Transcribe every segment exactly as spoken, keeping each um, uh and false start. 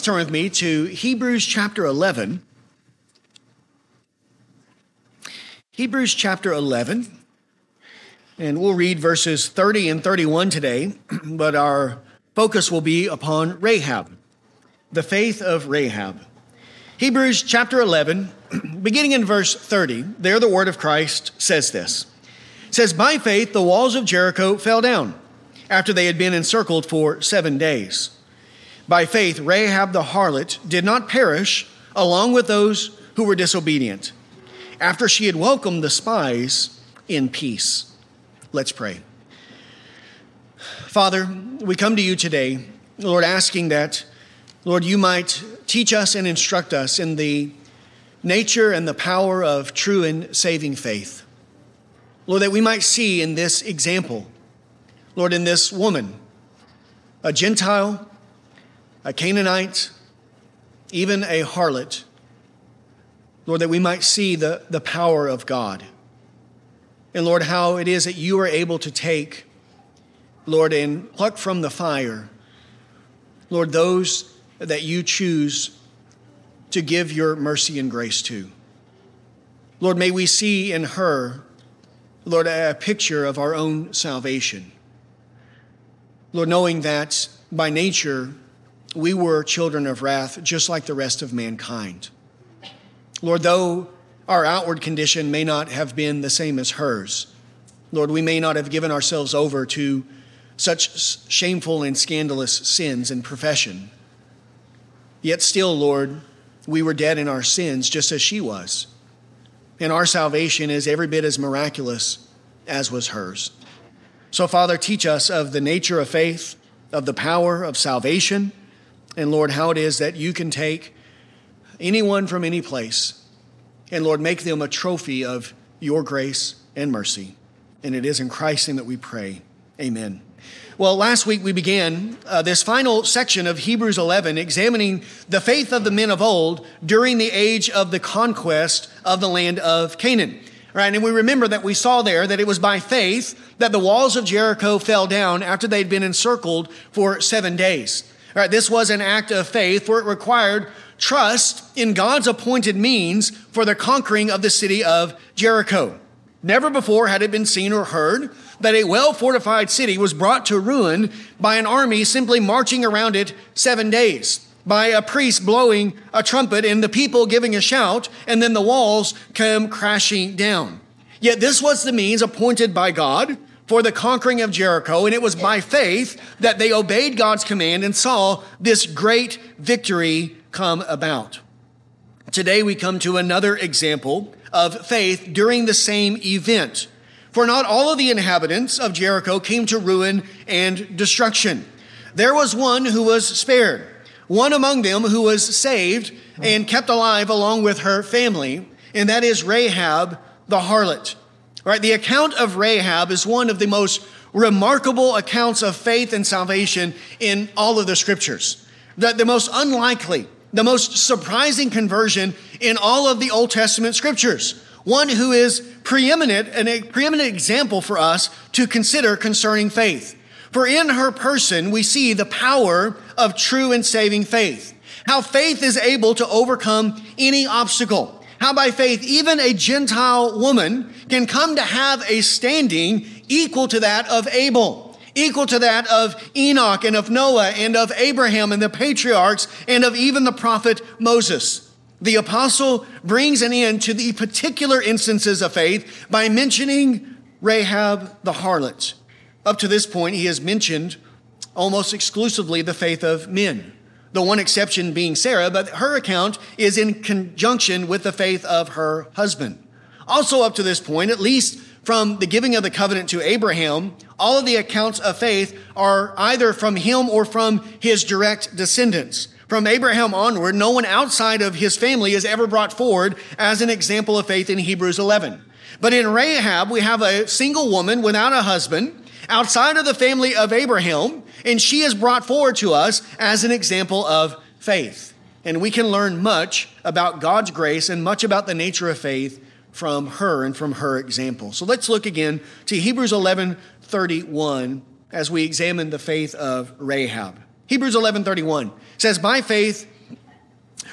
Turn with me to Hebrews chapter eleven. Hebrews chapter eleven, and we'll read verses thirty and thirty-one today, but our focus will be upon Rahab, the faith of Rahab. Hebrews chapter eleven, beginning in verse thirty, there the word of Christ says this. It says, "By faith the walls of Jericho fell down after they had been encircled for seven days. By faith, Rahab the harlot did not perish along with those who were disobedient, after she had welcomed the spies in peace." Let's pray. Father, we come to you today, Lord, asking that, Lord, you might teach us and instruct us in the nature and the power of true and saving faith. Lord, that we might see in this example, Lord, in this woman, a Gentile, a Canaanite, even a harlot, Lord, that we might see the, the power of God. And Lord, how it is that you are able to take, Lord, and pluck from the fire, Lord, those that you choose to give your mercy and grace to. Lord, may we see in her, Lord, a picture of our own salvation. Lord, knowing that by nature, we were children of wrath, just like the rest of mankind. Lord, though our outward condition may not have been the same as hers, Lord, we may not have given ourselves over to such shameful and scandalous sins and profession. Yet still, Lord, we were dead in our sins just as she was. And our salvation is every bit as miraculous as was hers. So, Father, teach us of the nature of faith, of the power of salvation, and Lord, how it is that you can take anyone from any place and Lord, make them a trophy of your grace and mercy. And it is in Christ's name that we pray. Amen. Well, last week we began uh, this final section of Hebrews eleven, examining the faith of the men of old during the age of the conquest of the land of Canaan. Right, and we remember that we saw there that it was by faith that the walls of Jericho fell down after they'd been encircled for seven days. All right, this was an act of faith, for it required trust in God's appointed means for the conquering of the city of Jericho. Never before had it been seen or heard that a well-fortified city was brought to ruin by an army simply marching around it seven days, by a priest blowing a trumpet and the people giving a shout, and then the walls come crashing down. Yet this was the means appointed by God for the conquering of Jericho, and it was by faith that they obeyed God's command and saw this great victory come about. Today we come to another example of faith during the same event. For not all of the inhabitants of Jericho came to ruin and destruction. There was one who was spared, one among them who was saved and kept alive along with her family, and that is Rahab the harlot. Right, the account of Rahab is one of the most remarkable accounts of faith and salvation in all of the scriptures. The, the most unlikely, the most surprising conversion in all of the Old Testament scriptures. One who is preeminent and a preeminent example for us to consider concerning faith. For in her person, we see the power of true and saving faith. How faith is able to overcome any obstacle. How by faith, even a Gentile woman can come to have a standing equal to that of Abel, equal to that of Enoch and of Noah and of Abraham and the patriarchs and of even the prophet Moses. The apostle brings an end to the particular instances of faith by mentioning Rahab the harlot. Up to this point, he has mentioned almost exclusively the faith of men. The one exception being Sarah, but her account is in conjunction with the faith of her husband. Also up to this point, at least from the giving of the covenant to Abraham, all of the accounts of faith are either from him or from his direct descendants. From Abraham onward, no one outside of his family is ever brought forward as an example of faith in Hebrews eleven. But in Rahab, we have a single woman without a husband, outside of the family of Abraham, and she is brought forward to us as an example of faith. And we can learn much about God's grace and much about the nature of faith from her and from her example. So let's look again to Hebrews eleven thirty-one as we examine the faith of Rahab. Hebrews eleven thirty-one says, "By faith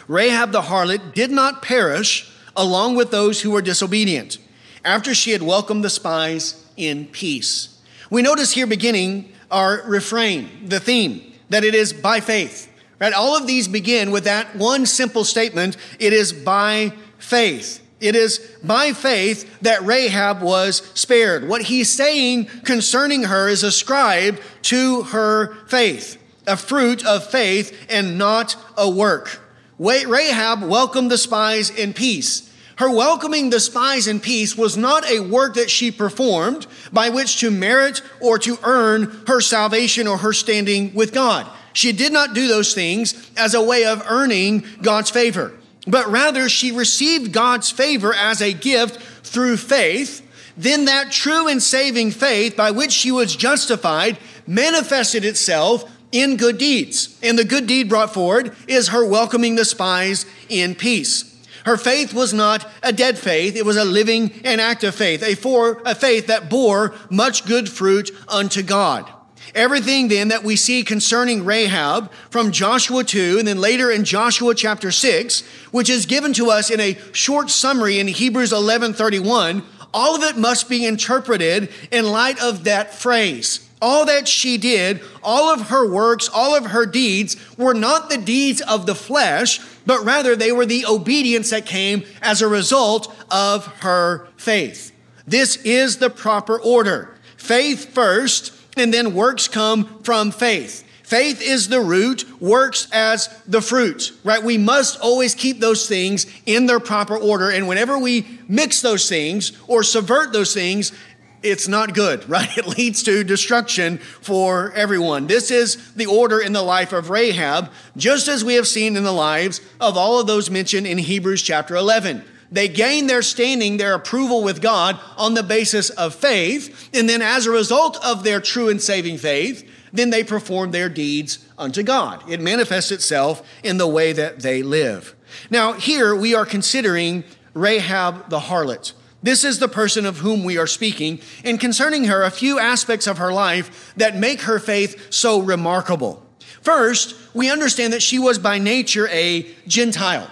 Rahab the harlot did not perish along with those who were disobedient after she had welcomed the spies in peace. We notice here beginning our refrain, the theme, that it is by faith. Right? All of these begin with that one simple statement. It is by faith. It is by faith that Rahab was spared. What he's saying concerning her is ascribed to her faith, a fruit of faith and not a work. Rahab welcomed the spies in peace. Her welcoming the spies in peace was not a work that she performed by which to merit or to earn her salvation or her standing with God. She did not do those things as a way of earning God's favor, but rather she received God's favor as a gift through faith. Then that true and saving faith by which she was justified manifested itself in good deeds. And the good deed brought forward is her welcoming the spies in peace. Her faith was not a dead faith. It was a living and active faith, a, for, a faith that bore much good fruit unto God. Everything then that we see concerning Rahab from Joshua two and then later in Joshua chapter six, which is given to us in a short summary in Hebrews eleven thirty-one, all of it must be interpreted in light of that phrase. All that she did, all of her works, all of her deeds were not the deeds of the flesh, but rather they were the obedience that came as a result of her faith. This is the proper order. Faith first, and then works come from faith. Faith is the root, works as the fruit, right? We must always keep those things in their proper order. And whenever we mix those things or subvert those things, it's not good, right? It leads to destruction for everyone. This is the order in the life of Rahab, just as we have seen in the lives of all of those mentioned in Hebrews chapter eleven. They gain their standing, their approval with God on the basis of faith. And then as a result of their true and saving faith, then they perform their deeds unto God. It manifests itself in the way that they live. Now, here we are considering Rahab the harlot. This is the person of whom we are speaking, and concerning her, a few aspects of her life that make her faith so remarkable. First, we understand that she was by nature a Gentile.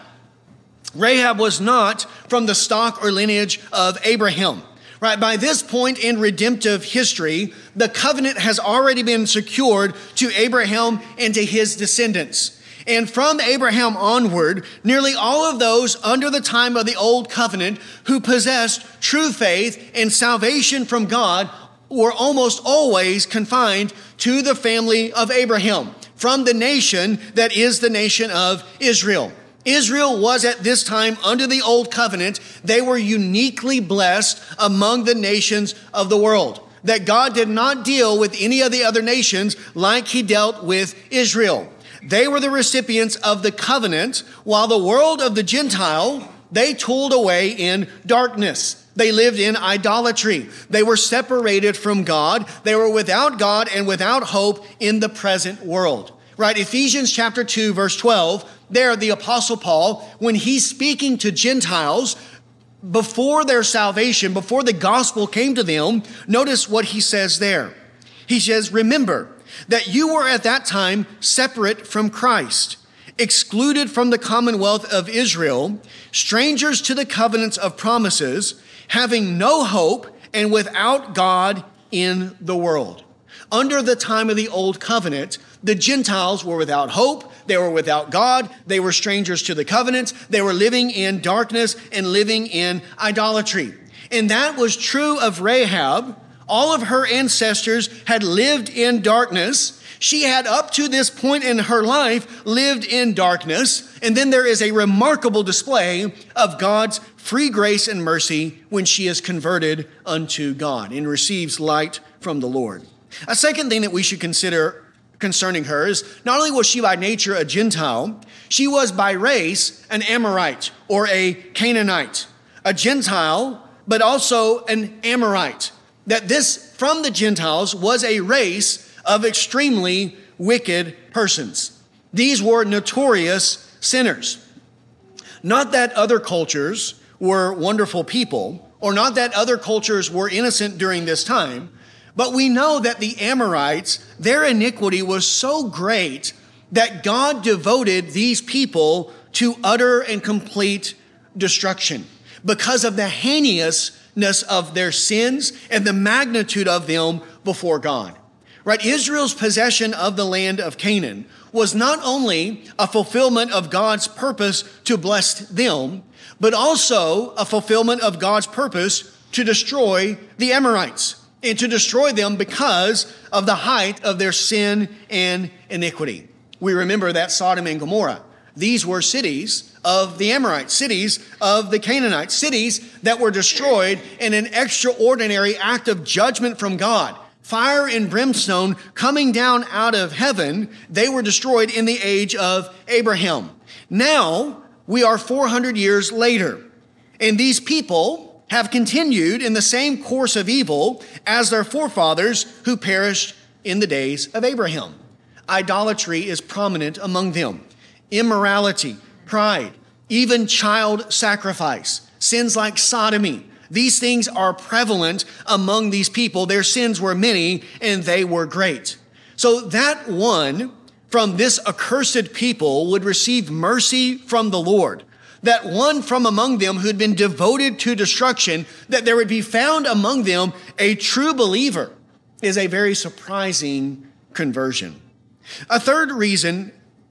Rahab was not from the stock or lineage of Abraham. Right, by this point in redemptive history, the covenant has already been secured to Abraham and to his descendants. And from Abraham onward, nearly all of those under the time of the old covenant who possessed true faith and salvation from God were almost always confined to the family of Abraham, from the nation that is the nation of Israel. Israel was at this time under the old covenant. They were uniquely blessed among the nations of the world. That God did not deal with any of the other nations like he dealt with Israel. They were the recipients of the covenant, while the world of the Gentile, they toiled away in darkness. They lived in idolatry. They were separated from God. They were without God and without hope in the present world. Right? Ephesians chapter two, verse twelve, there the Apostle Paul, when he's speaking to Gentiles before their salvation, before the gospel came to them, notice what he says there. He says, remember that you were at that time separate from Christ, excluded from the commonwealth of Israel, strangers to the covenants of promises, having no hope and without God in the world. Under the time of the old covenant, the Gentiles were without hope. They were without God. They were strangers to the covenants. They were living in darkness and living in idolatry. And that was true of Rahab. All of her ancestors had lived in darkness. She had up to this point in her life lived in darkness. And then there is a remarkable display of God's free grace and mercy when she is converted unto God and receives light from the Lord. A second thing that we should consider concerning her is not only was she by nature a Gentile, she was by race an Amorite or a Canaanite, a Gentile, but also an Amorite. That this from the Gentiles was a race of extremely wicked persons. These were notorious sinners. Not that other cultures were wonderful people, or not that other cultures were innocent during this time, but we know that the Amorites, their iniquity was so great that God devoted these people to utter and complete destruction because of the heinousness of their sins and the magnitude of them before God. Right? Israel's possession of the land of Canaan was not only a fulfillment of God's purpose to bless them, but also a fulfillment of God's purpose to destroy the Amorites and to destroy them because of the height of their sin and iniquity. We remember that Sodom and Gomorrah. These were cities of the Amorites, cities of the Canaanites, cities that were destroyed in an extraordinary act of judgment from God. Fire and brimstone coming down out of heaven, they were destroyed in the age of Abraham. Now, we are four hundred years later, and these people have continued in the same course of evil as their forefathers who perished in the days of Abraham. Idolatry is prominent among them. Immorality, pride, even child sacrifice, sins like sodomy. These things are prevalent among these people. Their sins were many and they were great. So that one from this accursed people would receive mercy from the Lord. That one from among them who had been devoted to destruction, that there would be found among them a true believer, is a very surprising conversion. A third reason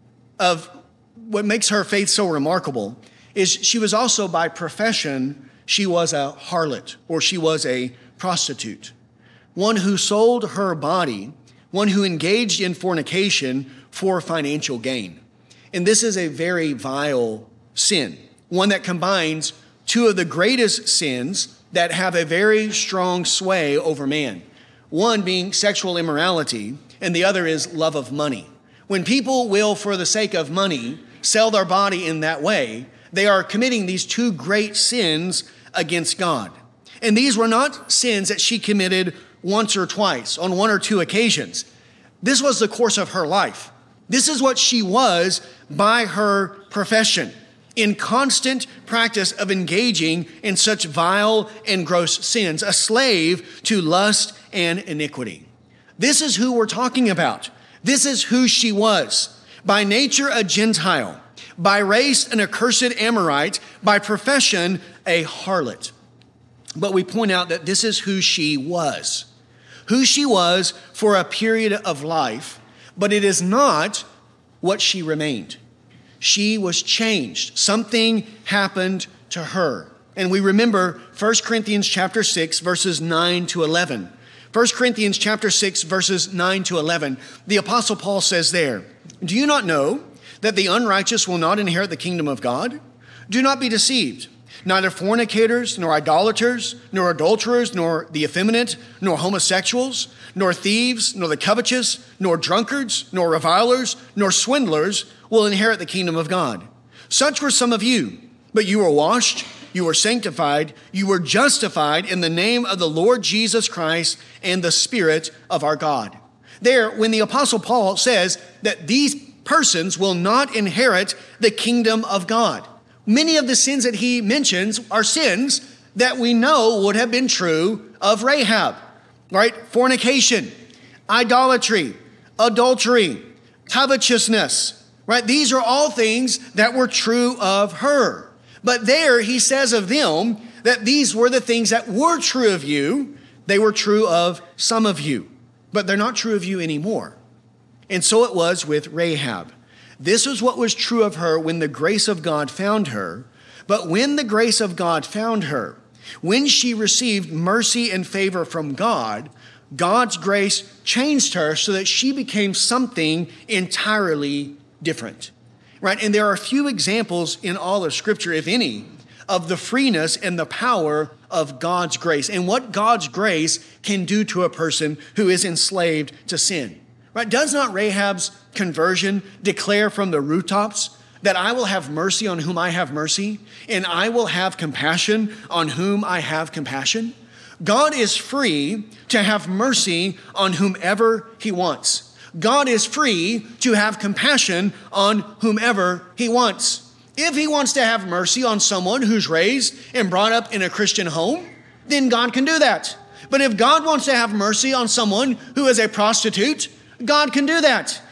of what makes her faith so remarkable is she was also by profession, she was a harlot, or she was a prostitute. One who sold her body, one who engaged in fornication for financial gain. And this is a very vile sin, one that combines two of the greatest sins that have a very strong sway over man. One being sexual immorality, and the other is love of money. When people will, for the sake of money, sell their body in that way, they are committing these two great sins against God. And these were not sins that she committed once or twice, on one or two occasions. This was the course of her life. This is what she was by her profession, in constant practice of engaging in such vile and gross sins, a slave to lust and iniquity. This is who we're talking about. This is who she was. By nature, a Gentile. By race, an accursed Amorite. By profession, a harlot. But we point out that this is who she was. Who she was for a period of life, but it is not what she remained. She was changed. Something happened to her. And we remember First Corinthians chapter six, verses nine to eleven. First Corinthians chapter six, verses nine to eleven. The Apostle Paul says there, "Do you not know that the unrighteous will not inherit the kingdom of God? Do not be deceived. Neither fornicators, nor idolaters, nor adulterers, nor the effeminate, nor homosexuals, nor thieves, nor the covetous, nor drunkards, nor revilers, nor swindlers will inherit the kingdom of God. Such were some of you, but you were washed, you were sanctified, you were justified in the name of the Lord Jesus Christ and the Spirit of our God." There, when the Apostle Paul says that these persons will not inherit the kingdom of God, many of the sins that he mentions are sins that we know would have been true of Rahab, right? Fornication, idolatry, adultery, covetousness, right? These are all things that were true of her. But there he says of them that these were the things that were true of you. They were true of some of you, but they're not true of you anymore. And so it was with Rahab. This is what was true of her when the grace of God found her. But when the grace of God found her, when she received mercy and favor from God, God's grace changed her so that she became something entirely different. Right? And there are few examples in all of Scripture, if any, of the freeness and the power of God's grace and what God's grace can do to a person who is enslaved to sin. Right? Does not Rahab's conversion declare from the rooftops that I will have mercy on whom I have mercy, and I will have compassion on whom I have compassion? God is free to have mercy on whomever he wants. God is free to have compassion on whomever he wants. If he wants to have mercy on someone who's raised and brought up in a Christian home, then God can do that. But if God wants to have mercy on someone who is a prostitute, God can do that.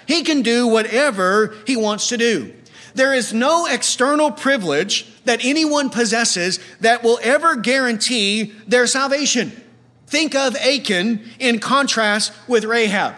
He can do whatever he wants to do. There is no external privilege that anyone possesses that will ever guarantee their salvation. Think of Achan in contrast with Rahab.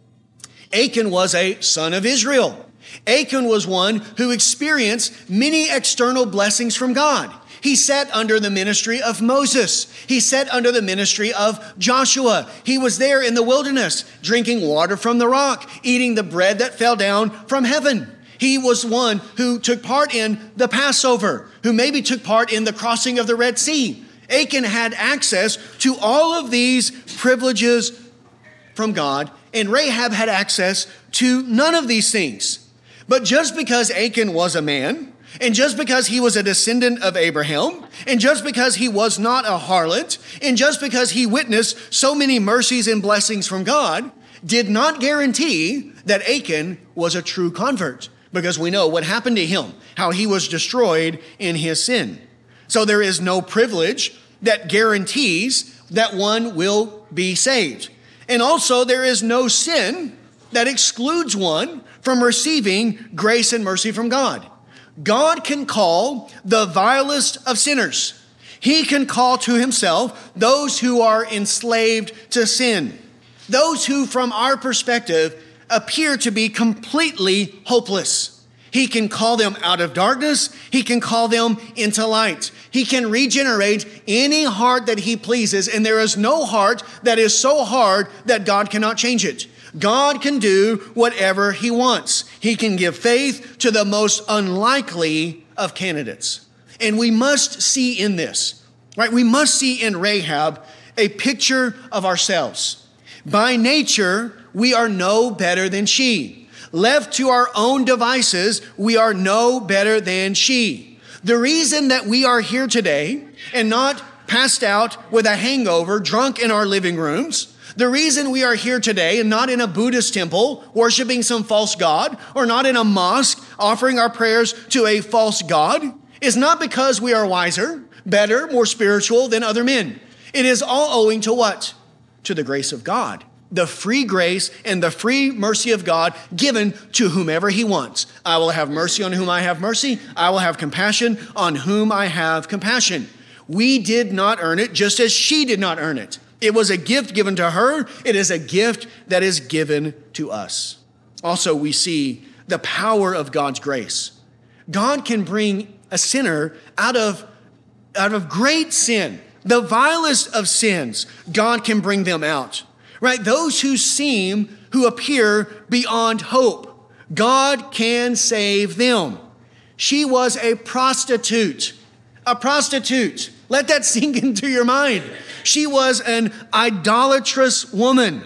Achan was a son of Israel. Achan was one who experienced many external blessings from God. He sat under the ministry of Moses. He sat under the ministry of Joshua. He was there in the wilderness, drinking water from the rock, eating the bread that fell down from heaven. He was one who took part in the Passover, who maybe took part in the crossing of the Red Sea. Achan had access to all of these privileges from God, and Rahab had access to none of these things. But just because Achan was a man, and just because he was a descendant of Abraham, and just because he was not a harlot, and just because he witnessed so many mercies and blessings from God, did not guarantee that Achan was a true convert, because we know what happened to him, how he was destroyed in his sin. So there is no privilege that guarantees that one will be saved. And also there is no sin that excludes one from receiving grace and mercy from God. God can call the vilest of sinners. He can call to himself those who are enslaved to sin. Those who, from our perspective, appear to be completely hopeless. He can call them out of darkness. He can call them into light. He can regenerate any heart that he pleases. And there is no heart that is so hard that God cannot change it. God can do whatever he wants. He can give faith to the most unlikely of candidates. And we must see in this, right? We must see in Rahab a picture of ourselves. By nature, we are no better than she. Left to our own devices, we are no better than she. The reason that we are here today and not passed out with a hangover, drunk in our living rooms, the reason we are here today and not in a Buddhist temple worshiping some false god, or not in a mosque offering our prayers to a false god, is not because we are wiser, better, more spiritual than other men. It is all owing to what? To the grace of God. The free grace and the free mercy of God given to whomever he wants. I will have mercy on whom I have mercy. I will have compassion on whom I have compassion. We did not earn it, just as she did not earn it. It was a gift given to her. It is a gift that is given to us. Also, we see the power of God's grace. God can bring a sinner out of, out of great sin, the vilest of sins. God can bring them out, right? Those who seem, who appear beyond hope, God can save them. She was a prostitute, a prostitute. Let that sink into your mind. She was an idolatrous woman,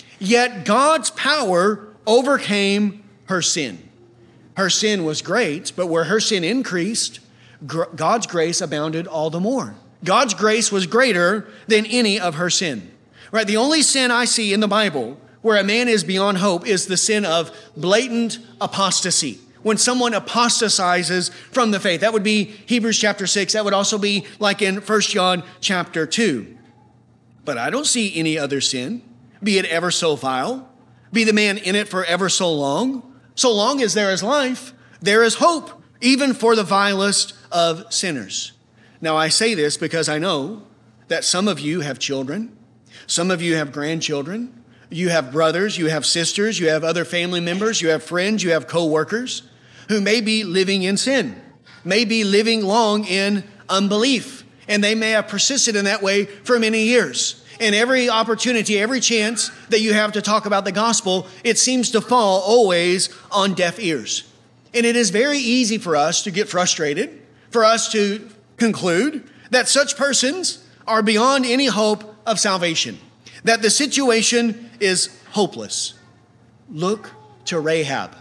yet God's power overcame her sin. Her sin was great, but where her sin increased, God's grace abounded all the more. God's grace was greater than any of her sin. Right? The only sin I see in the Bible where a man is beyond hope is the sin of blatant apostasy. When someone apostatizes from the faith. That would be Hebrews chapter six. That would also be like in First John chapter two. But I don't see any other sin, be it ever so vile, be the man in it for ever so long. So long as there is life, there is hope, even for the vilest of sinners. Now I say this because I know that some of you have children, some of you have grandchildren, you have brothers, you have sisters, you have other family members, you have friends, you have co-workers who may be living in sin, may be living long in unbelief. And they may have persisted in that way for many years. And every opportunity, every chance that you have to talk about the gospel, it seems to fall always on deaf ears. And it is very easy for us to get frustrated, for us to conclude that such persons are beyond any hope of salvation, that the situation is hopeless. Look to Rahab.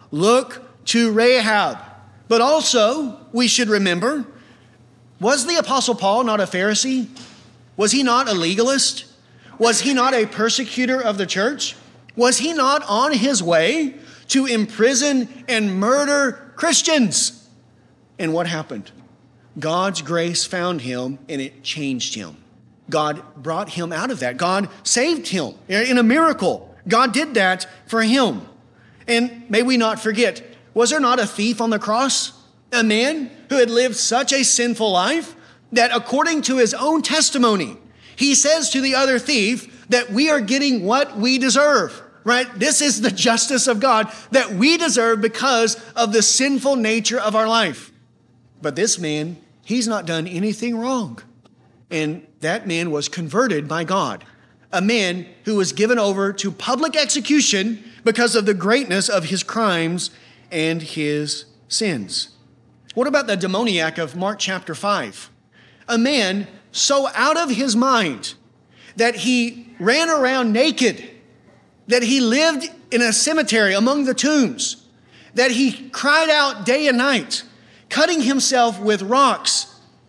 Look to Rahab. But also, we should remember, was the Apostle Paul not a Pharisee? Was he not a legalist? Was he not a persecutor of the church? Was he not on his way to imprison and murder Christians? And what happened? God's grace found him and it changed him. God brought him out of that. God saved him in a miracle. God did that for him. And may we not forget, was there not a thief on the cross? A man who had lived such a sinful life that according to his own testimony, he says to the other thief that we are getting what we deserve, right? This is the justice of God that we deserve because of the sinful nature of our life. But this man, he's not done anything wrong. And that man was converted by God. A man who was given over to public execution because of the greatness of his crimes and his sins. What about the demoniac of Mark chapter five? A man so out of his mind that he ran around naked, that he lived in a cemetery among the tombs, that he cried out day and night, cutting himself with rocks,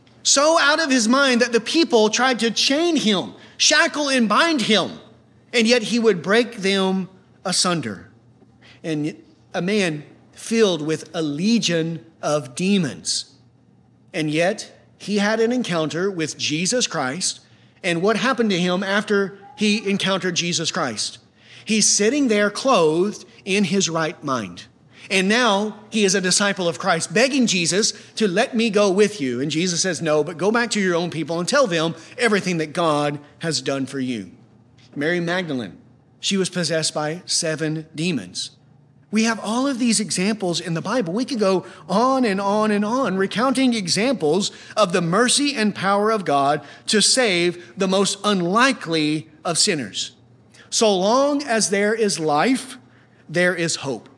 so out of his mind that the people tried to chain him, shackle and bind him, and yet he would break them asunder. And a man filled with a legion of demons. And yet he had an encounter with Jesus Christ. And what happened to him after he encountered Jesus Christ? He's sitting there clothed in his right mind. And now he is a disciple of Christ, begging Jesus to let me go with you. And Jesus says, no, but go back to your own people and tell them everything that God has done for you. Mary Magdalene, she was possessed by seven demons. We have all of these examples in the Bible. We could go on and on and on, recounting examples of the mercy and power of God to save the most unlikely of sinners. So long as there is life, there is hope.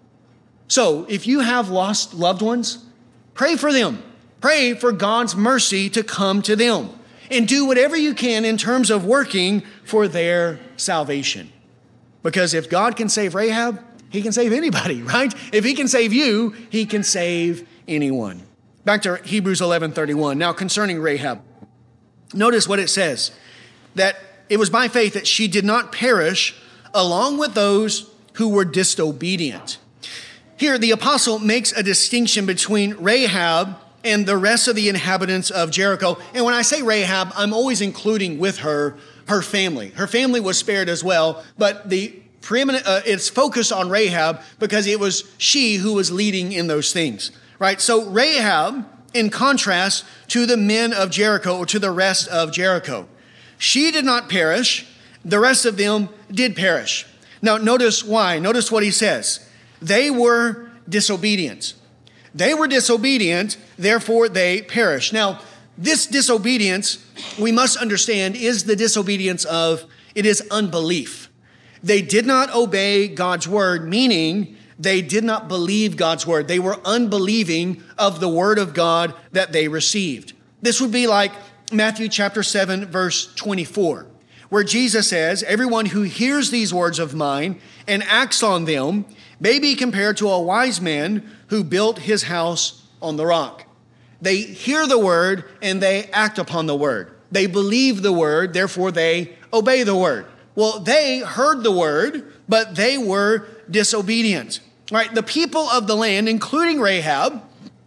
So if you have lost loved ones, pray for them. Pray for God's mercy to come to them. And do whatever you can in terms of working for their salvation. Because if God can save Rahab, he can save anybody, right? If he can save you, he can save anyone. Back to Hebrews eleven thirty-one. Now concerning Rahab, notice what it says. That it was by faith that she did not perish along with those who were disobedient. Here, the apostle makes a distinction between Rahab and the rest of the inhabitants of Jericho. And when I say Rahab, I'm always including with her her family. Her family was spared as well, but the preeminent, uh, it's focused on Rahab because it was she who was leading in those things, right? So Rahab, in contrast to the men of Jericho or to the rest of Jericho, she did not perish. The rest of them did perish. Now, notice why. Notice what he says. They were disobedient. They were disobedient, therefore they perished. Now, this disobedience, we must understand, is the disobedience of, it is unbelief. They did not obey God's word, meaning they did not believe God's word. They were unbelieving of the word of God that they received. This would be like Matthew chapter seven, verse twenty-four, where Jesus says, everyone who hears these words of mine and acts on them may be compared to a wise man who built his house on the rock. They hear the word and they act upon the word. They believe the word, therefore they obey the word. Well, they heard the word, but they were disobedient. Right? The people of the land, including Rahab,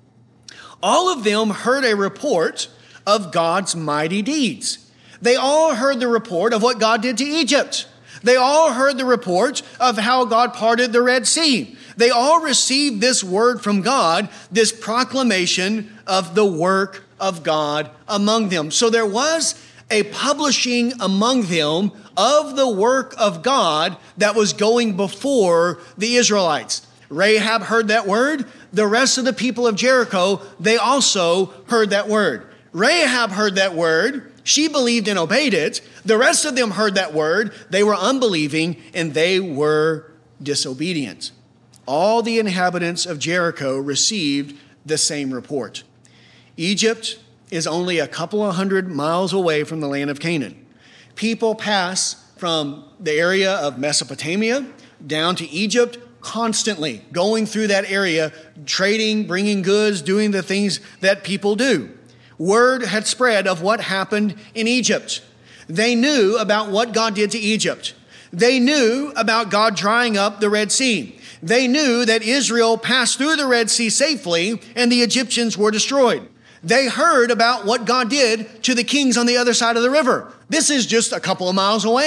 all of them heard a report of God's mighty deeds. They all heard the report of what God did to Egypt. They all heard the report of how God parted the Red Sea. They all received this word from God, this proclamation of the work of God among them. So there was a publishing among them of the work of God that was going before the Israelites. Rahab heard that word. The rest of the people of Jericho, they also heard that word. Rahab heard that word. She believed and obeyed it. The rest of them heard that word. They were unbelieving and they were disobedient. All the inhabitants of Jericho received the same report. Egypt is only a couple of hundred miles away from the land of Canaan. People pass from the area of Mesopotamia down to Egypt constantly, going through that area, trading, bringing goods, doing the things that people do. Word had spread of what happened in Egypt. They knew about what God did to Egypt. They knew about God drying up the Red Sea. They knew that Israel passed through the Red Sea safely and the Egyptians were destroyed. They heard about what God did to the kings on the other side of the river. This is just a couple of miles away.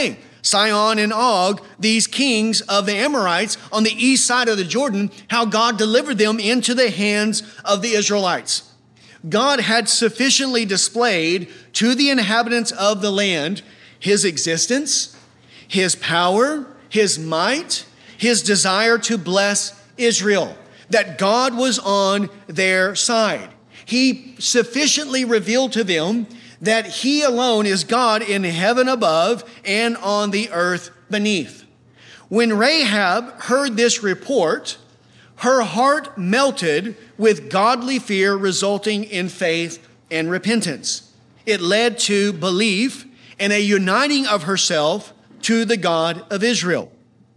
Sihon and Og, these kings of the Amorites on the east side of the Jordan, how God delivered them into the hands of the Israelites. God had sufficiently displayed to the inhabitants of the land his existence, his power, his might, his desire to bless Israel, that God was on their side. He sufficiently revealed to them that he alone is God in heaven above and on the earth beneath. When Rahab heard this report, her heart melted with godly fear resulting in faith and repentance. It led to belief and a uniting of herself to the God of Israel.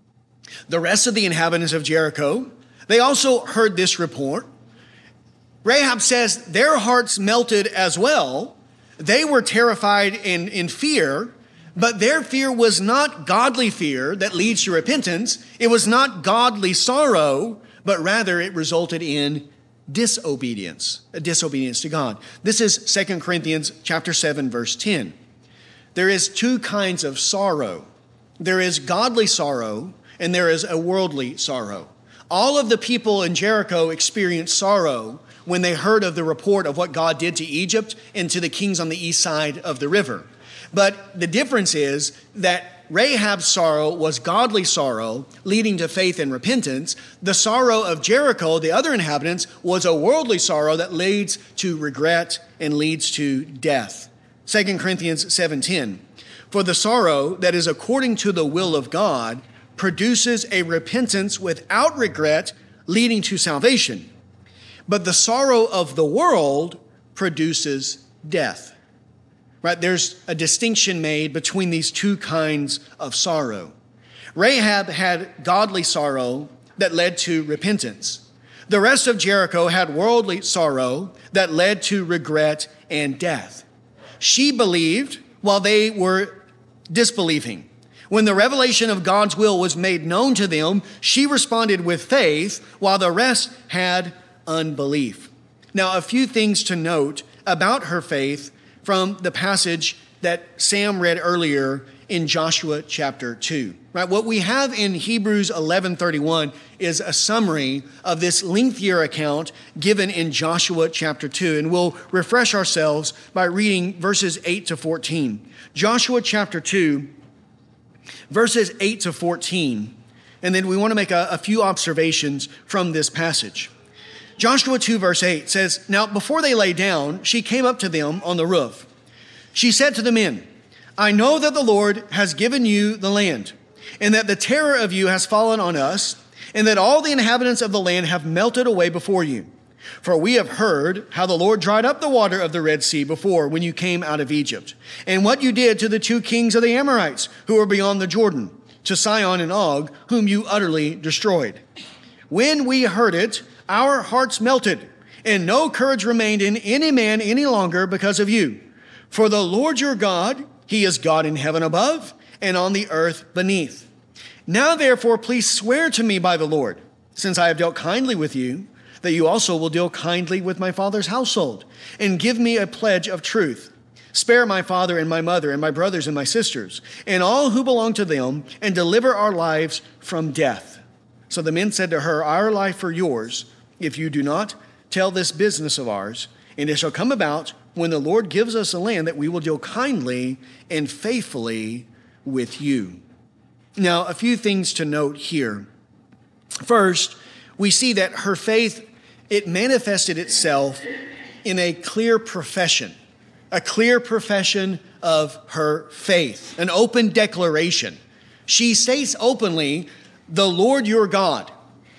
The rest of the inhabitants of Jericho, they also heard this report. Rahab says their hearts melted as well. They were terrified and in fear, but their fear was not godly fear that leads to repentance. It was not godly sorrow, but rather it resulted in disobedience, a disobedience to God. This is Second Corinthians chapter seven, verse ten. There is two kinds of sorrow. There is godly sorrow and there is a worldly sorrow. All of the people in Jericho experienced sorrow when they heard of the report of what God did to Egypt and to the kings on the east side of the river. But the difference is that Rahab's sorrow was godly sorrow, leading to faith and repentance. The sorrow of Jericho, the other inhabitants, was a worldly sorrow that leads to regret and leads to death. Second Corinthians seven ten. For the sorrow that is according to the will of God produces a repentance without regret, leading to salvation. But the sorrow of the world produces death. Right? There's a distinction made between these two kinds of sorrow. Rahab had godly sorrow that led to repentance. The rest of Jericho had worldly sorrow that led to regret and death. She believed while they were disbelieving. When the revelation of God's will was made known to them, she responded with faith while the rest had unbelief. Now, a few things to note about her faith from the passage that Sam read earlier in Joshua chapter two. Right? What we have in Hebrews eleven thirty-one is a summary of this lengthier account given in Joshua chapter two. And we'll refresh ourselves by reading verses eight to fourteen. Joshua chapter two, verses eight to fourteen. And then we want to make a, a few observations from this passage. Joshua two verse eight says, Now before they lay down, she came up to them on the roof. She said to the men, I know that the Lord has given you the land, and that the terror of you has fallen on us, and that all the inhabitants of the land have melted away before you. For we have heard how the Lord dried up the water of the Red Sea before when you came out of Egypt, and what you did to the two kings of the Amorites who were beyond the Jordan, to Sihon and Og, whom you utterly destroyed. When we heard it, our hearts melted, and no courage remained in any man any longer because of you. For the Lord your God, he is God in heaven above and on the earth beneath. Now therefore, please swear to me by the Lord, since I have dealt kindly with you, that you also will deal kindly with my father's household, and give me a pledge of truth. Spare my father and my mother and my brothers and my sisters, and all who belong to them, and deliver our lives from death. So the men said to her, Our life for yours, if you do not tell this business of ours, and it shall come about when the Lord gives us a land that we will deal kindly and faithfully with you. Now, a few things to note here. First, we see that her faith, it manifested itself in a clear profession, a clear profession of her faith, an open declaration. She states openly, the Lord your God.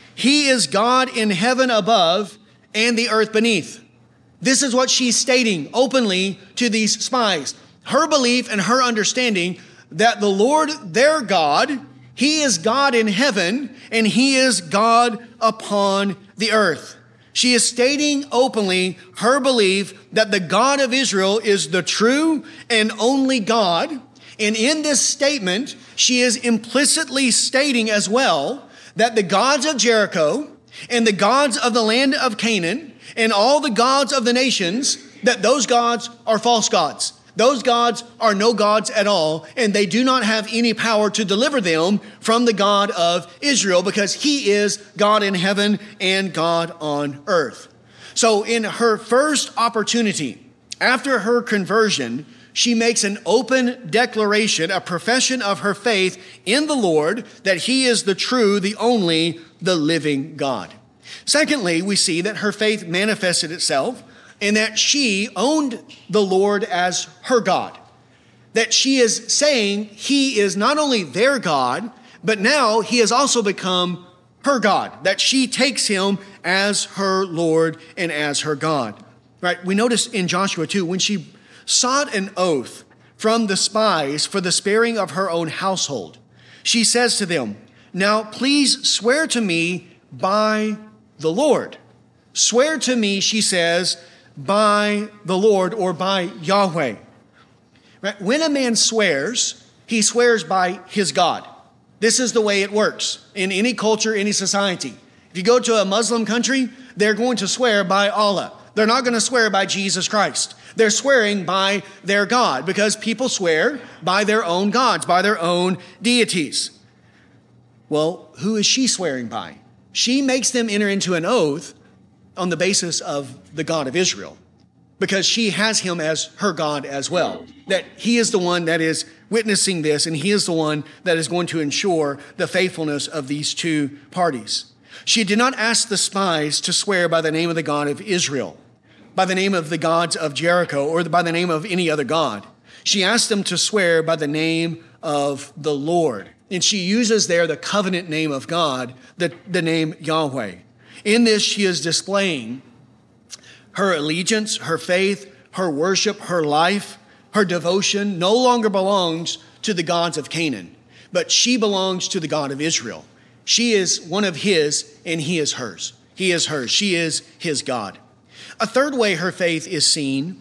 He is God in heaven above and the earth beneath. This is what she's stating openly to these spies. Her belief and her understanding that the Lord, their God, he is God in heaven and he is God upon the earth. She is stating openly her belief that the God of Israel is the true and only God. And in this statement, she is implicitly stating as well that the gods of Jericho and the gods of the land of Canaan and all the gods of the nations, that those gods are false gods. Those gods are no gods at all, and they do not have any power to deliver them from the God of Israel, because he is God in heaven and God on earth. So in her first opportunity, after her conversion, she makes an open declaration, a profession of her faith in the Lord, that he is the true, the only, the living God. Secondly, we see that her faith manifested itself in that she owned the Lord as her God. That she is saying he is not only their God, but now he has also become her God. That she takes him as her Lord and as her God. Right? We notice in Joshua two, when she sought an oath from the spies for the sparing of her own household, she says to them, "Now please swear to me by the Lord." Swear to me, she says, by the Lord, or by Yahweh. Right? When a man swears, he swears by his God. This is the way it works in any culture, any society. If you go to a Muslim country, they're going to swear by Allah. They're not going to swear by Jesus Christ. They're swearing by their God, because people swear by their own gods, by their own deities. Well, who is she swearing by? She makes them enter into an oath on the basis of the God of Israel, because she has him as her God as well. That he is the one that is witnessing this, and he is the one that is going to ensure the faithfulness of these two parties. She did not ask the spies to swear by the name of the God of Israel, by the name of the gods of Jericho, or by the name of any other God. She asked them to swear by the name of the Lord. And she uses there the covenant name of God, the, the name Yahweh. In this, she is displaying her allegiance, her faith, her worship, her life, her devotion no longer belongs to the gods of Canaan, but she belongs to the God of Israel. She is one of his, and he is hers. He is hers. She is his God. A third way her faith is seen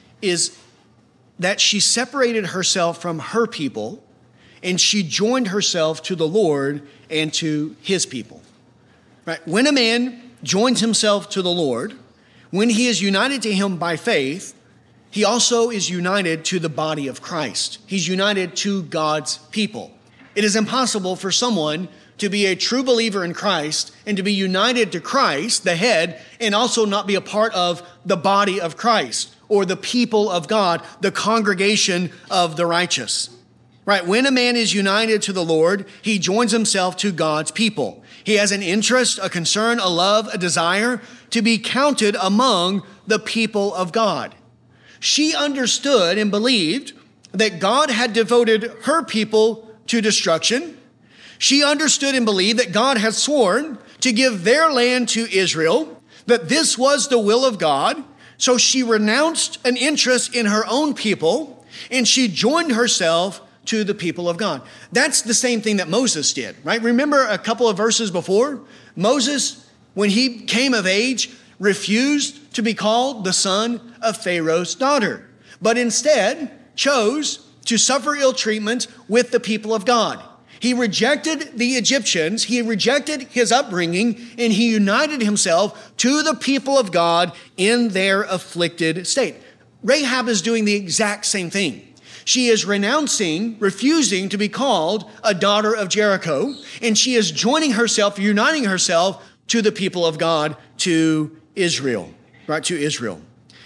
is that she separated herself from her people, and she joined herself to the Lord and to his people. Right? When a man joins himself to the Lord, when he is united to him by faith, he also is united to the body of Christ. He's united to God's people. It is impossible for someone to be a true believer in Christ and to be united to Christ, the head, and also not be a part of the body of Christ, or the people of God, the congregation of the righteous. Right? When a man is united to the Lord, he joins himself to God's people. He has an interest, a concern, a love, a desire to be counted among the people of God. She understood and believed that God had devoted her people to destruction. She understood and believed that God had sworn to give their land to Israel, that this was the will of God. So she renounced an interest in her own people, and she joined herself to the people of God. That's the same thing that Moses did, right? Remember a couple of verses before? Moses, when he came of age, refused to be called the son of Pharaoh's daughter, but instead chose to suffer ill treatment with the people of God. He rejected the Egyptians, he rejected his upbringing, and he united himself to the people of God in their afflicted state. Rahab is doing the exact same thing. She is renouncing, refusing to be called a daughter of Jericho, and she is joining herself, uniting herself to the people of God, to Israel, right, to Israel.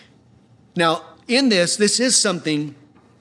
Now, in this, this is something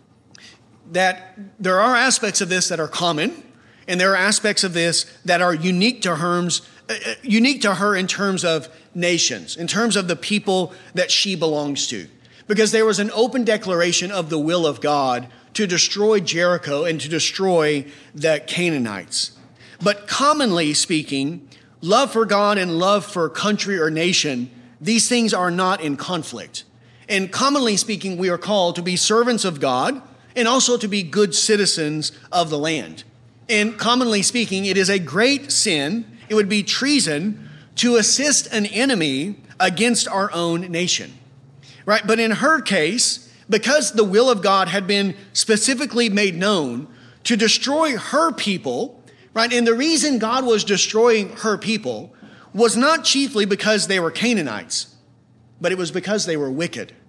that there are aspects of this that are common, and there are aspects of this that are unique to her, uh, unique to her in terms of nations, in terms of the people that she belongs to. Because there was an open declaration of the will of God to destroy Jericho and to destroy the Canaanites. But commonly speaking, love for God and love for country or nation, these things are not in conflict. And commonly speaking, we are called to be servants of God and also to be good citizens of the land. And commonly speaking, it is a great sin, it would be treason, to assist an enemy against our own nation. Right? But in her case, because the will of God had been specifically made known to destroy her people, right? And the reason God was destroying her people was not chiefly because they were Canaanites, but it was because they were wicked.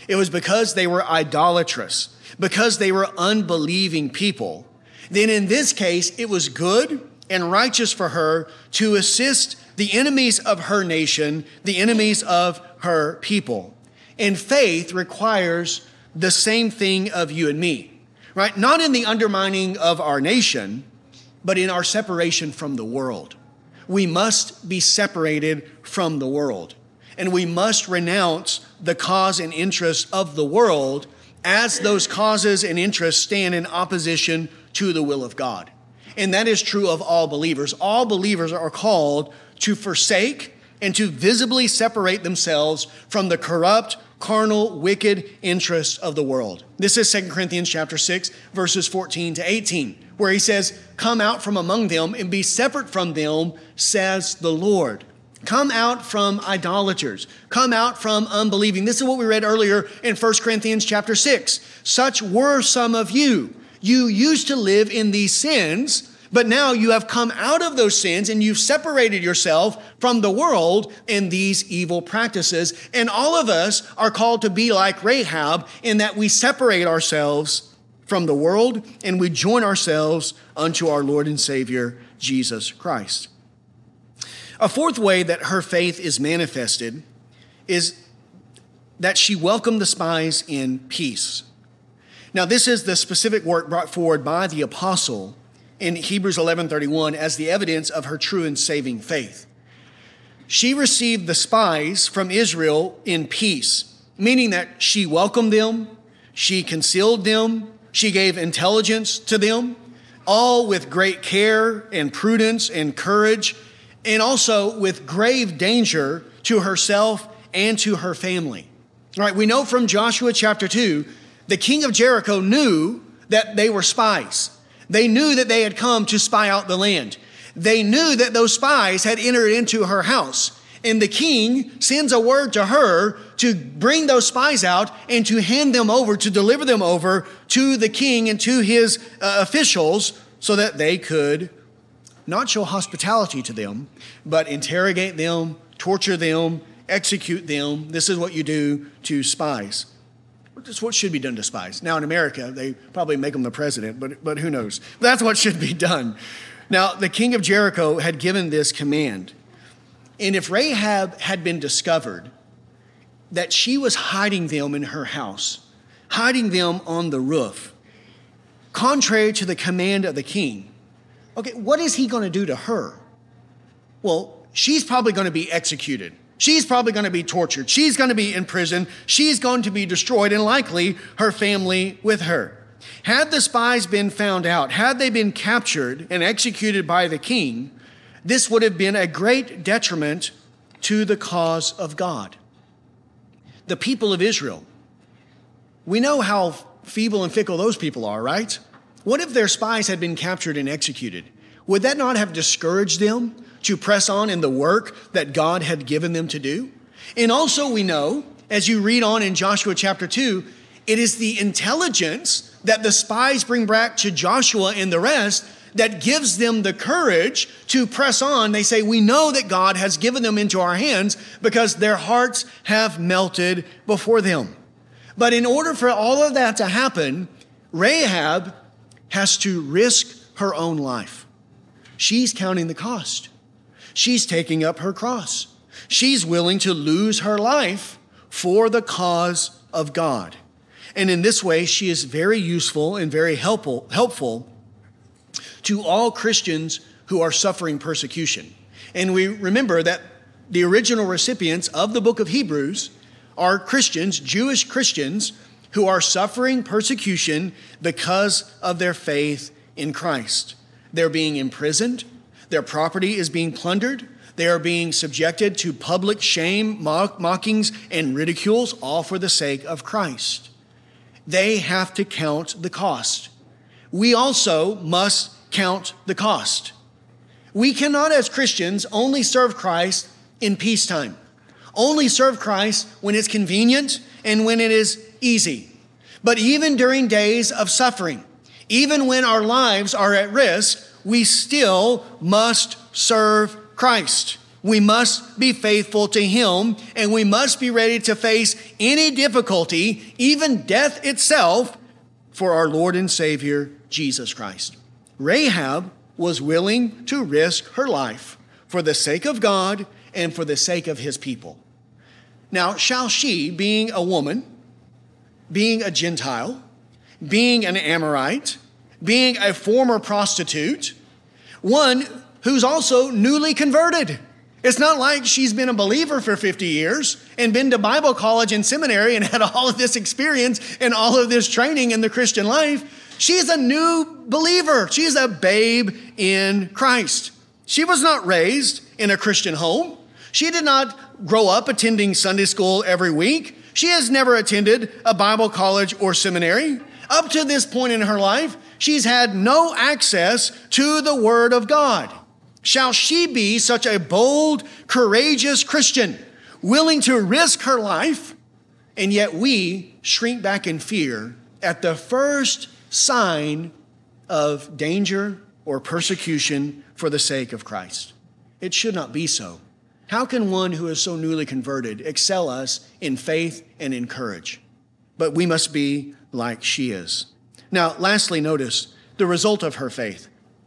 it was because they were idolatrous, because they were unbelieving people, then in this case, it was good and righteous for her to assist the enemies of her nation, the enemies of her people. And faith requires the same thing of you and me, right? Not in the undermining of our nation, but in our separation from the world. We must be separated from the world, and we must renounce the cause and interest of the world as those causes and interests stand in opposition to the will of God. And that is true of all believers. All believers are called to forsake and to visibly separate themselves from the corrupt, carnal, wicked interests of the world. This is Second Corinthians chapter six, verses fourteen to eighteen, where he says, "Come out from among them and be separate from them, says the Lord." Come out from idolaters. Come out from unbelieving. This is what we read earlier in First Corinthians chapter six. Such were some of you. You used to live in these sins, but now you have come out of those sins and you've separated yourself from the world in these evil practices. And all of us are called to be like Rahab in that we separate ourselves from the world and we join ourselves unto our Lord and Savior, Jesus Christ. A fourth way that her faith is manifested is that she welcomed the spies in peace. Now, this is the specific work brought forward by the apostle in Hebrews eleven thirty-one as the evidence of her true and saving faith. She received the spies from Israel in peace, meaning that she welcomed them, she concealed them, she gave intelligence to them, all with great care and prudence and courage, and also with grave danger to herself and to her family. All right, we know from Joshua chapter two, the king of Jericho knew that they were spies. They knew that they had come to spy out the land. They knew that those spies had entered into her house. And the king sends a word to her to bring those spies out and to hand them over, to deliver them over to the king and to his uh, officials so that they could not show hospitality to them, but interrogate them, torture them, execute them. This is what you do to spies. This is what should be done to spies. Now in America, they probably make them the president, but, but who knows? That's what should be done. Now, the king of Jericho had given this command. And if Rahab had been discovered that she was hiding them in her house, hiding them on the roof, contrary to the command of the king, okay, what is he going to do to her? Well, she's probably going to be executed. She's probably going to be tortured. She's going to be in prison. She's going to be destroyed, and likely her family with her. Had the spies been found out, had they been captured and executed by the king, this would have been a great detriment to the cause of God. The people of Israel, we know how feeble and fickle those people are, right? What if their spies had been captured and executed? Would that not have discouraged them to press on in the work that God had given them to do? And also we know, as you read on in Joshua chapter two, it is the intelligence that the spies bring back to Joshua and the rest that gives them the courage to press on. They say, we know that God has given them into our hands because their hearts have melted before them. But in order for all of that to happen, Rahab has to risk her own life. She's counting the cost. She's taking up her cross. She's willing to lose her life for the cause of God. And in this way, she is very useful and very helpful, helpful to all Christians who are suffering persecution. And we remember that the original recipients of the book of Hebrews are Christians, Jewish Christians, who are suffering persecution because of their faith in Christ. They're being imprisoned. Their property is being plundered. They are being subjected to public shame, mock, mockings, and ridicules, all for the sake of Christ. They have to count the cost. We also must count the cost. We cannot, as Christians, only serve Christ in peacetime, only serve Christ when it's convenient and when it is easy. But even during days of suffering, even when our lives are at risk, we still must serve Christ. We must be faithful to him, and we must be ready to face any difficulty, even death itself, for our Lord and Savior, Jesus Christ. Rahab was willing to risk her life for the sake of God and for the sake of his people. Now, shall she, being a woman, being a Gentile, being an Amorite, being a former prostitute, one who's also newly converted. It's not like she's been a believer for fifty years and been to Bible college and seminary and had all of this experience and all of this training in the Christian life. She's a new believer. She's a babe in Christ. She was not raised in a Christian home. She did not grow up attending Sunday school every week. She has never attended a Bible college or seminary. Up to this point in her life, she's had no access to the Word of God. Shall she be such a bold, courageous Christian, willing to risk her life, and yet we shrink back in fear at the first sign of danger or persecution for the sake of Christ? It should not be so. How can one who is so newly converted excel us in faith and in courage? But we must be like she is. Now, lastly, notice the result of her faith.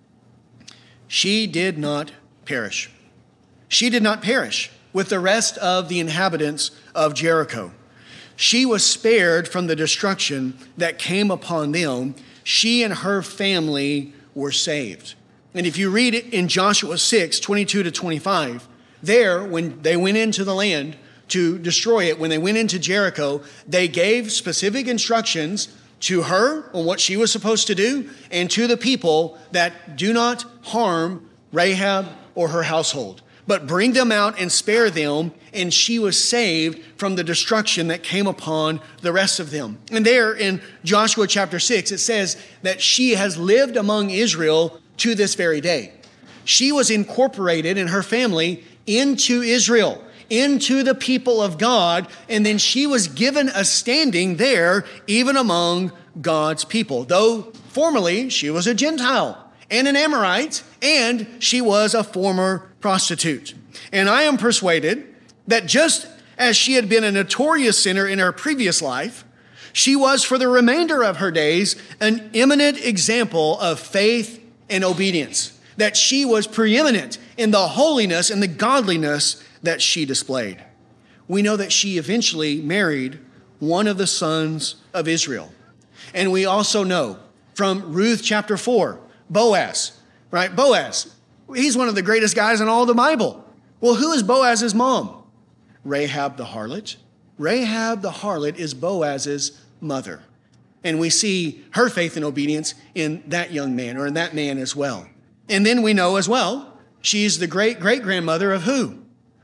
She did not perish. She did not perish with the rest of the inhabitants of Jericho. She was spared from the destruction that came upon them. She and her family were saved. And if you read it in Joshua six, twenty-two to twenty-five, there, when they went into the land to destroy it, when they went into Jericho, they gave specific instructions to her on what she was supposed to do, and to the people that do not harm Rahab or her household, but bring them out and spare them. And she was saved from the destruction that came upon the rest of them. And there in Joshua chapter six, it says that she has lived among Israel to this very day. She was incorporated in her family into Israel, into the people of God, and then she was given a standing there even among God's people. Though formerly she was a Gentile and an Amorite, and she was a former prostitute. And I am persuaded that just as she had been a notorious sinner in her previous life, she was for the remainder of her days an eminent example of faith and obedience, that she was preeminent in the holiness and the godliness that she displayed. We know that she eventually married one of the sons of Israel. And we also know from Ruth chapter four, Boaz, right? Boaz, he's one of the greatest guys in all the Bible. Well, who is Boaz's mom? Rahab the harlot. Rahab the harlot is Boaz's mother. And we see her faith and obedience in that young man, or in that man as well. And then we know as well, she's the great-great-grandmother of who?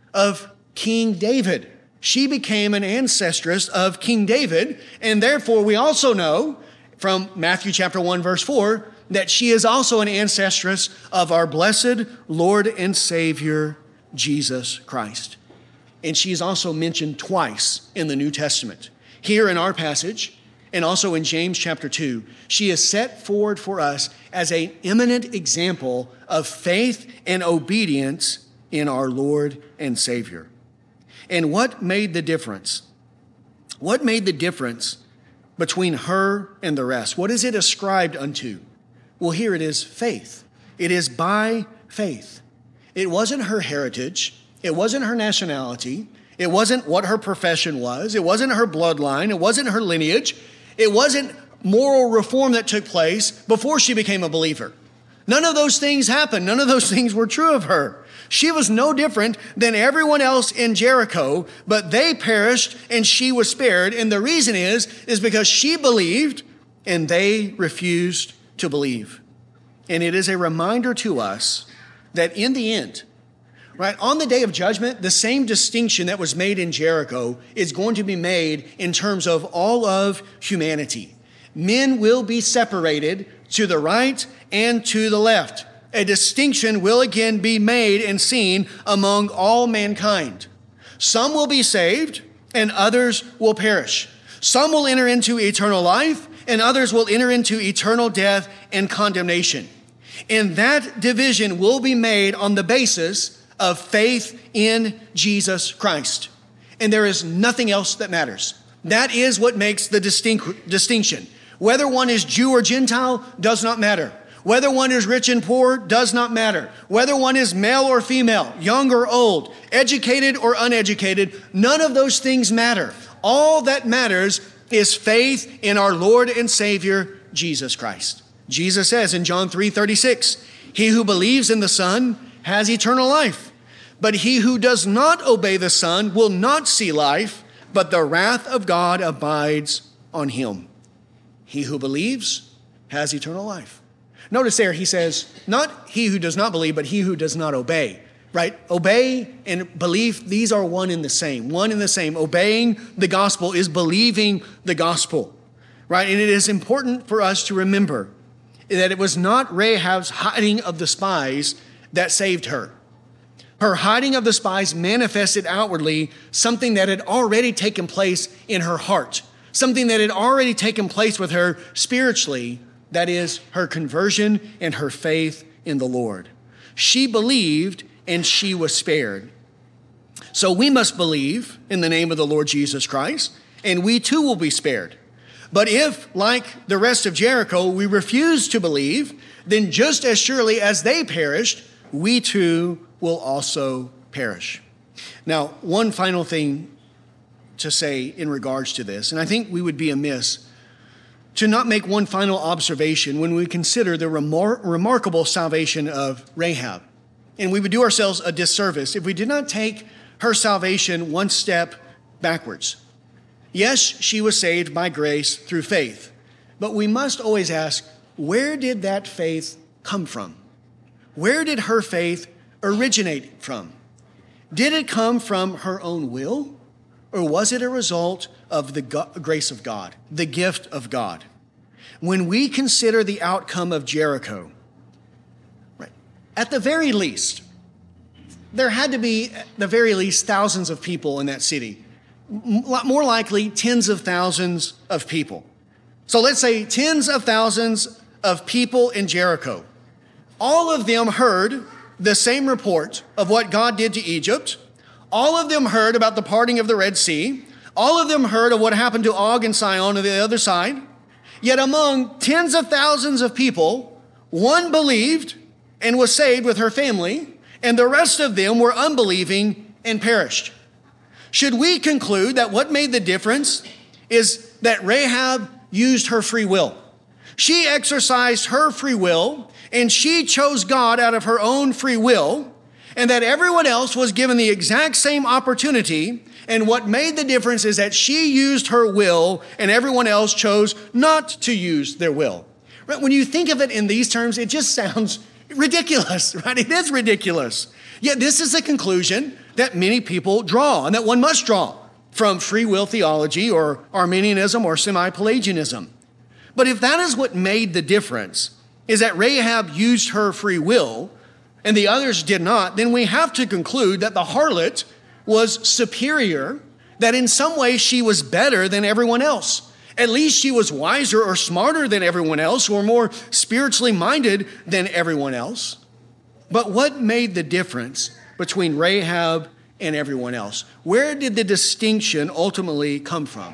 Of King David. She became an ancestress of King David, and therefore we also know from Matthew chapter one, verse four, that she is also an ancestress of our blessed Lord and Savior, Jesus Christ. And she is also mentioned twice in the New Testament. Here in our passage, and also in James chapter two, she is set forward for us as an eminent example of faith and obedience in our Lord and Savior. And what made the difference? What made the difference between her and the rest? What is it ascribed unto? Well, here it is, faith. It is by faith. It wasn't her heritage. It wasn't her nationality. It wasn't what her profession was. It wasn't her bloodline. It wasn't her lineage. It wasn't moral reform that took place before she became a believer. None of those things happened. None of those things were true of her. She was no different than everyone else in Jericho, but they perished and she was spared. And the reason is, is because she believed and they refused to believe. And it is a reminder to us that in the end, right, on the day of judgment, the same distinction that was made in Jericho is going to be made in terms of all of humanity. Men will be separated to the right and to the left. A distinction will again be made and seen among all mankind. Some will be saved and others will perish. Some will enter into eternal life and others will enter into eternal death and condemnation. And that division will be made on the basis of faith in Jesus Christ. And there is nothing else that matters. That is what makes the distinct, distinction. Whether one is Jew or Gentile does not matter. Whether one is rich and poor does not matter. Whether one is male or female, young or old, educated or uneducated, none of those things matter. All that matters is faith in our Lord and Savior, Jesus Christ. Jesus says in John three thirty-six, he who believes in the Son has eternal life, but he who does not obey the Son will not see life, but the wrath of God abides on him. He who believes has eternal life. Notice there, he says, not he who does not believe, but he who does not obey, right? Obey and belief, these are one and the same, one and the same. Obeying the gospel is believing the gospel, right? And it is important for us to remember that it was not Rahab's hiding of the spies that saved her. Her hiding of the spies manifested outwardly something that had already taken place in her heart, something that had already taken place with her spiritually, that is her conversion and her faith in the Lord. She believed and she was spared. So we must believe in the name of the Lord Jesus Christ, and we too will be spared. But if, like the rest of Jericho, we refuse to believe, then just as surely as they perished, we too will also perish. Now, one final thing to say in regards to this, and I think we would be amiss to not make one final observation when we consider the remar- remarkable salvation of Rahab. And we would do ourselves a disservice if we did not take her salvation one step backwards. Yes, she was saved by grace through faith, but we must always ask, where did that faith come from? Where did her faith originate from? Did it come from her own will, or was it a result of the go- grace of God, the gift of God? When we consider the outcome of Jericho, right, at the very least, there had to be, at the very least, thousands of people in that city. More likely, tens of thousands of people. So let's say tens of thousands of people in Jericho. All of them heard the same report of what God did to Egypt. All of them heard about the parting of the Red Sea. All of them heard of what happened to Og and Sihon on the other side. Yet among tens of thousands of people, one believed and was saved with her family, and the rest of them were unbelieving and perished. Should we conclude that what made the difference is that Rahab used her free will? She exercised her free will, and she chose God out of her own free will, and that everyone else was given the exact same opportunity, and what made the difference is that she used her will, and everyone else chose not to use their will. When you think of it in these terms, it just sounds ridiculous, right? It is ridiculous. Yet this is a conclusion that many people draw, and that one must draw from free will theology or Arminianism or semi-Pelagianism. But if that is what made the difference, is that Rahab used her free will and the others did not, then we have to conclude that the harlot was superior, that in some way she was better than everyone else. At least she was wiser or smarter than everyone else, or more spiritually minded than everyone else. But what made the difference between Rahab and everyone else? Where did the distinction ultimately come from?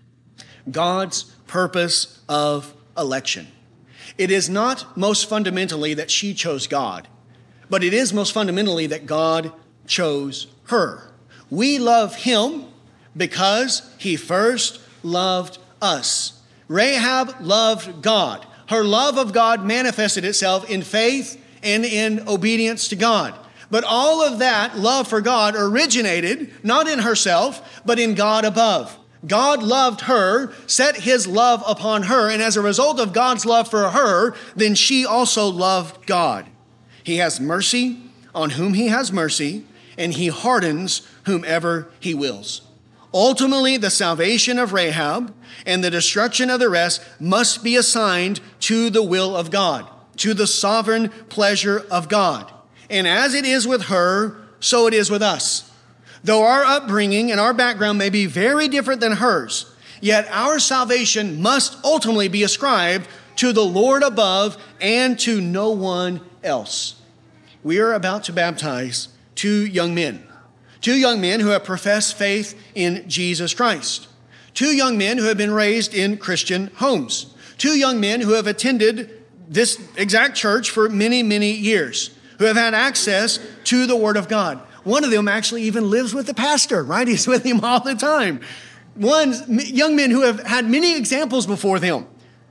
God's purpose of election. It is not most fundamentally that she chose God, but it is most fundamentally that God chose her. We love him because he first loved us. Rahab loved God. Her love of God manifested itself in faith and in obedience to God. But all of that love for God originated not in herself, but in God above. God loved her, set his love upon her, and as a result of God's love for her, then she also loved God. He has mercy on whom he has mercy, and he hardens whomever he wills. Ultimately, the salvation of Rahab and the destruction of the rest must be assigned to the will of God, to the sovereign pleasure of God. And as it is with her, so it is with us. Though our upbringing and our background may be very different than hers, yet our salvation must ultimately be ascribed to the Lord above and to no one else. We are about to baptize two young men. Two young men who have professed faith in Jesus Christ. Two young men who have been raised in Christian homes. Two young men who have attended this exact church for many, many years, who have had access to the Word of God. One of them actually even lives with the pastor, right? He's with him all the time. One, young men who have had many examples before them.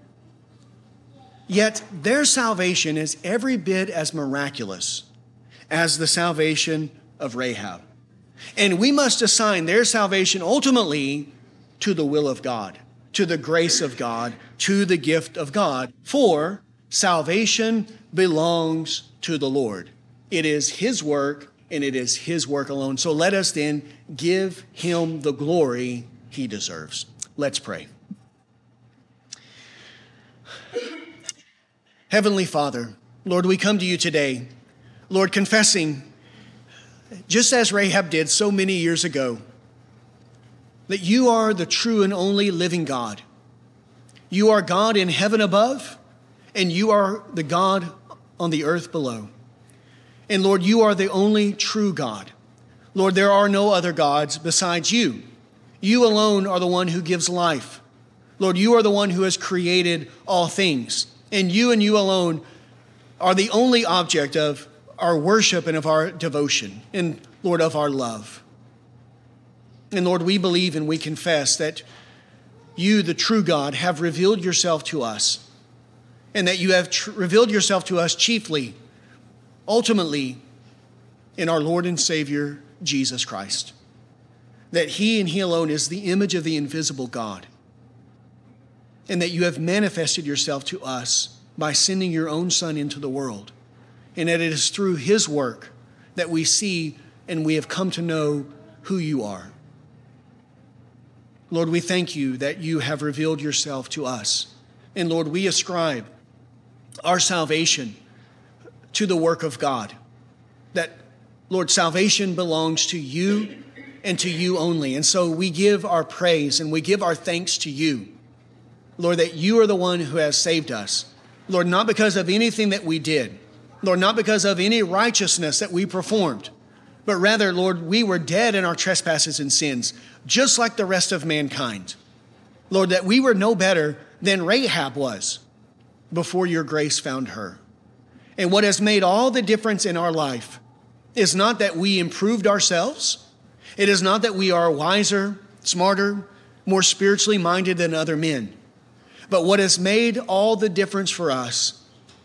Yet their salvation is every bit as miraculous as the salvation of Rahab. And we must assign their salvation ultimately to the will of God, to the grace of God, to the gift of God. For salvation belongs to the Lord. It is His work, and it is His work alone. So let us then give Him the glory He deserves. Let's pray. Heavenly Father, Lord, we come to you today, Lord, confessing, just as Rahab did so many years ago, that you are the true and only living God. You are God in heaven above, and you are the God on the earth below. And Lord, you are the only true God. Lord, there are no other gods besides you. You alone are the one who gives life. Lord, you are the one who has created all things. And you and you alone are the only object of our worship and of our devotion, and Lord, of our love. And Lord, we believe and we confess that you, the true God, have revealed yourself to us, and that you have tr- revealed yourself to us chiefly, ultimately, in our Lord and Savior, Jesus Christ. That He and He alone is the image of the invisible God. And that you have manifested yourself to us by sending your own Son into the world. And that it is through His work that we see and we have come to know who you are. Lord, we thank you that you have revealed yourself to us. And Lord, we ascribe our salvation to the work of God. That, Lord, salvation belongs to you and to you only. And so we give our praise and we give our thanks to you. Lord, that you are the one who has saved us. Lord, not because of anything that we did. Lord, not because of any righteousness that we performed. But rather, Lord, we were dead in our trespasses and sins, just like the rest of mankind. Lord, that we were no better than Rahab was before your grace found her. And what has made all the difference in our life is not that we improved ourselves. It is not that we are wiser, smarter, more spiritually minded than other men. But what has made all the difference for us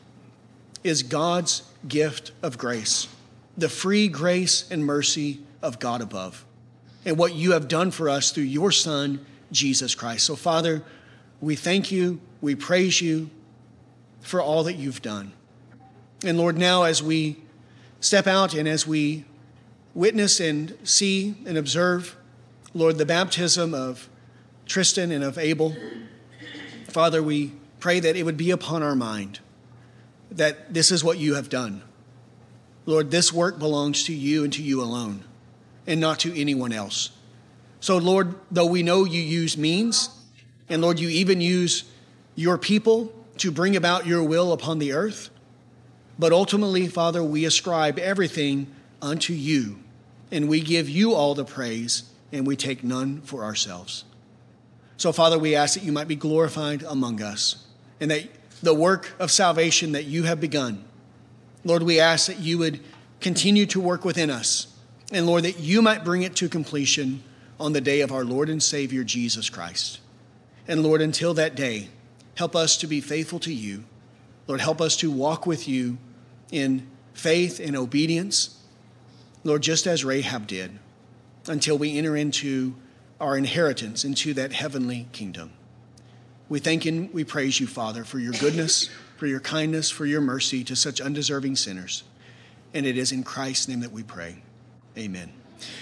is God's gift of grace, the free grace and mercy of God above, and what you have done for us through your Son, Jesus Christ. So, Father, we thank you, we praise you for all that you've done. And Lord, now as we step out and as we witness and see and observe, Lord, the baptism of Tristan and of Abel, Father, we pray that it would be upon our mind that this is what you have done. Lord, this work belongs to you and to you alone, and not to anyone else. So, Lord, though we know you use means, and Lord, you even use your people to bring about your will upon the earth, but ultimately, Father, we ascribe everything unto you, and we give you all the praise, and we take none for ourselves. So, Father, we ask that you might be glorified among us, and that the work of salvation that you have begun, Lord, we ask that you would continue to work within us, and Lord, that you might bring it to completion on the day of our Lord and Savior, Jesus Christ. And Lord, until that day, help us to be faithful to you. Lord, help us to walk with you in faith and obedience, Lord, just as Rahab did, until we enter into our inheritance, into that heavenly kingdom. We thank and we praise you, Father, for your goodness, for your kindness, for your mercy to such undeserving sinners. And it is in Christ's name that we pray. Amen.